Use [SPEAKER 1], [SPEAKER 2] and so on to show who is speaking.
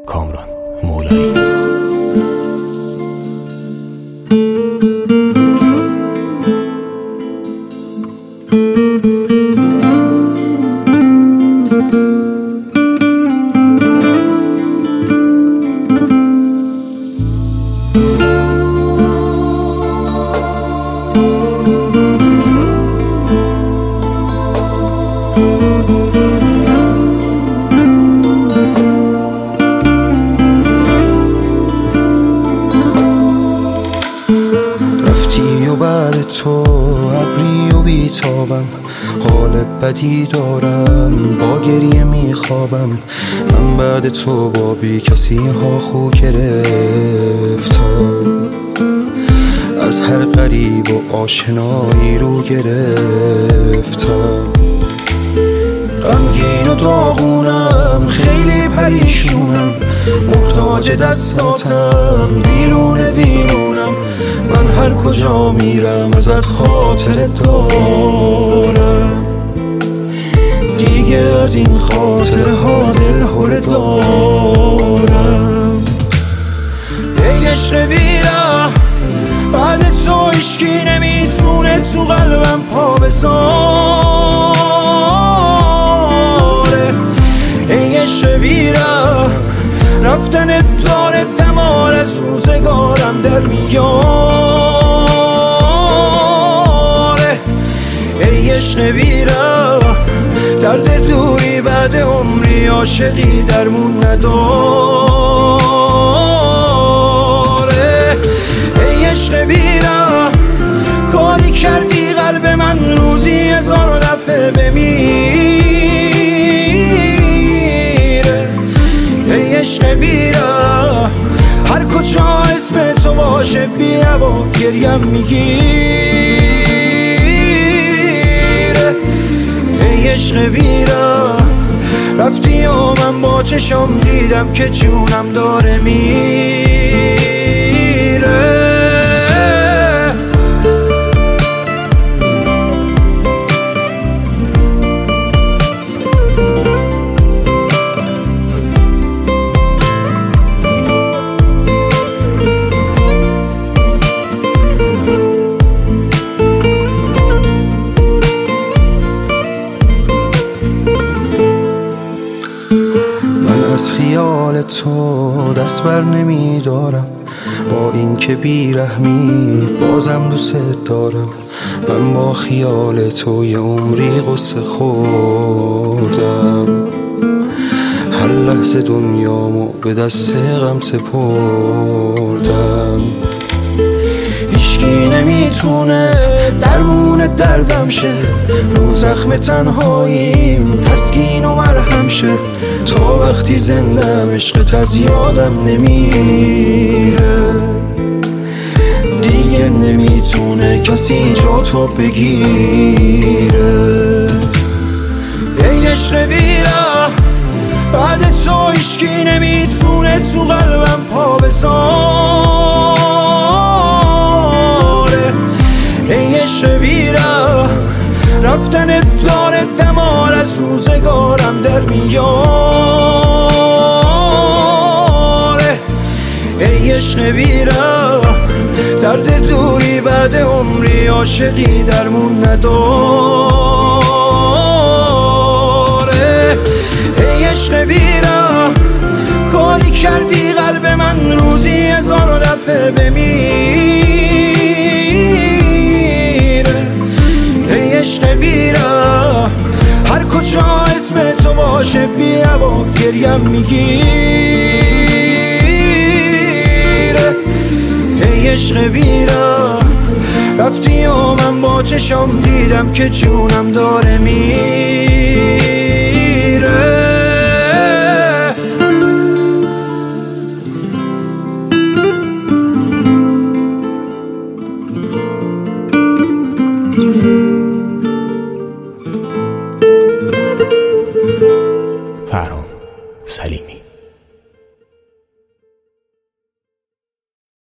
[SPEAKER 1] کامران مولایی.
[SPEAKER 2] رفتی و بعد تو ابری و بیتابم، حال بدی دارم با گریه میخوابم. من بعد تو با بی کسی ها خو گرفتم، از هر غریب و آشنایی رو گرفتم. غمگین و داغونم، خیلی پریشونم، محتاج دستاتم، بیرون ویرونم. من هر کجا میرم ازت خاطر دارم، دیگه از این خاطره ها دل هره دارم. ای عشق بیره، بعد تو هیچکی نمیتونه تو قلبم پا بذاره. ای عشق بیره، رفتن داره دمار از روزگارم در میاره. ای عشق بیره، درد دوری بعد عمری عاشقی درمون نداره. ای عشق بیره، کاری کردی قلب من روزی 1000 دفعه بمیره. ای عشق بیره، هر کجا اسم تو باشه بیا با گریم میگیره. ای عشق بیره، رفتی و من با چشم دیدم که جونم داره میره. از خیال تو دست بر نمی دارم، با این که بیرحمی بازم دوست دارم. من با خیال تو یه عمری غصه خوردم، هر لحظه دنیامو به دست غم سپردم. هیچکی نمیتونه درمون دردم شه، رو زخم تنهاییم تسکین و مرهم شه. تا وقتی زندم عشقت از یادم نمیره، دیگه نمیتونه کسی جا تو بگیره. ای عشق بیره، بعد تو هیچکی نمیتونه تو قلبم پا بذاره. ای عشق بیره، رفتن داره دمار از روزگارم در میاره. ای عشق بیره، درد دوری بعد عمری عاشقی درمون نداره. ای عشق بیره، کاری کردی قلب من روزی 1000 دفعه بمیره. ای عشق بیره، هر کجا اسم تو باشه بیا با گریم میگیره. ای عشق بیره، رفتی و من با چشم دیدم که جونم داره میره.